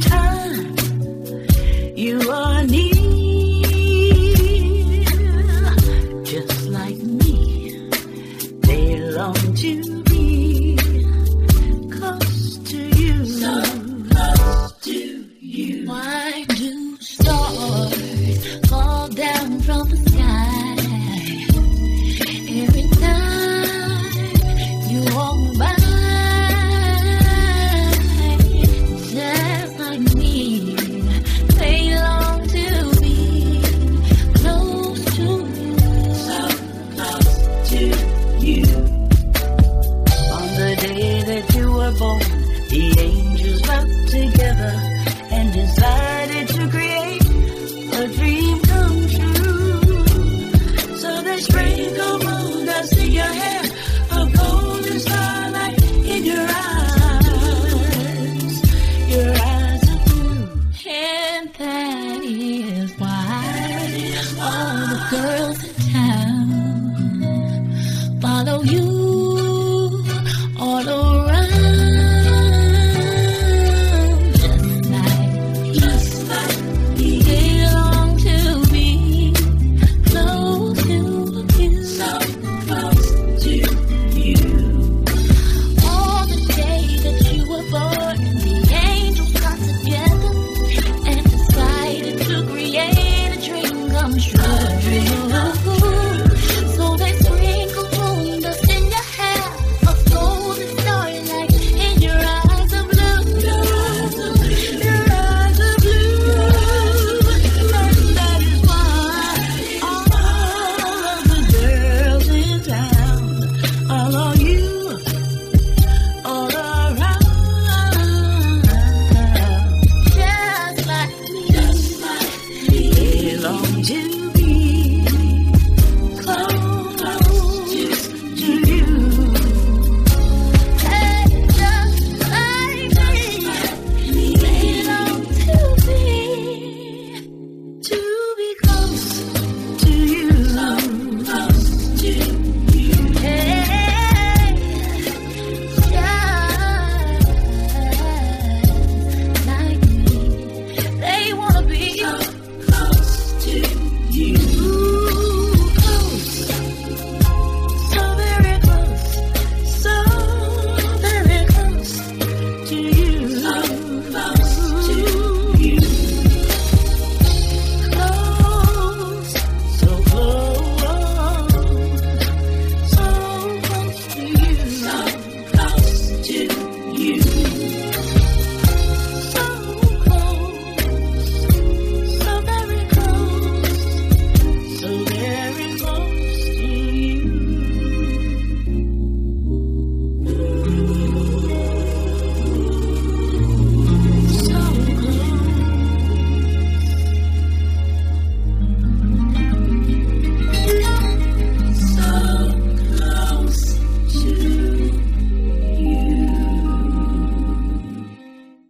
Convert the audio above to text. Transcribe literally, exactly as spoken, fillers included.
time you are near, just like me, they long to be close to you, so close to you. Why do stars fall down from the sky every time you walk by? Just like me, they long to be close to you, so close to you. On the day that you were born, the angels got together and decided to create a dream come true. So they sprinkle moon dust in your hair, a golden starlight in your eyes. Your eyes are blue, and that is why all the girls in town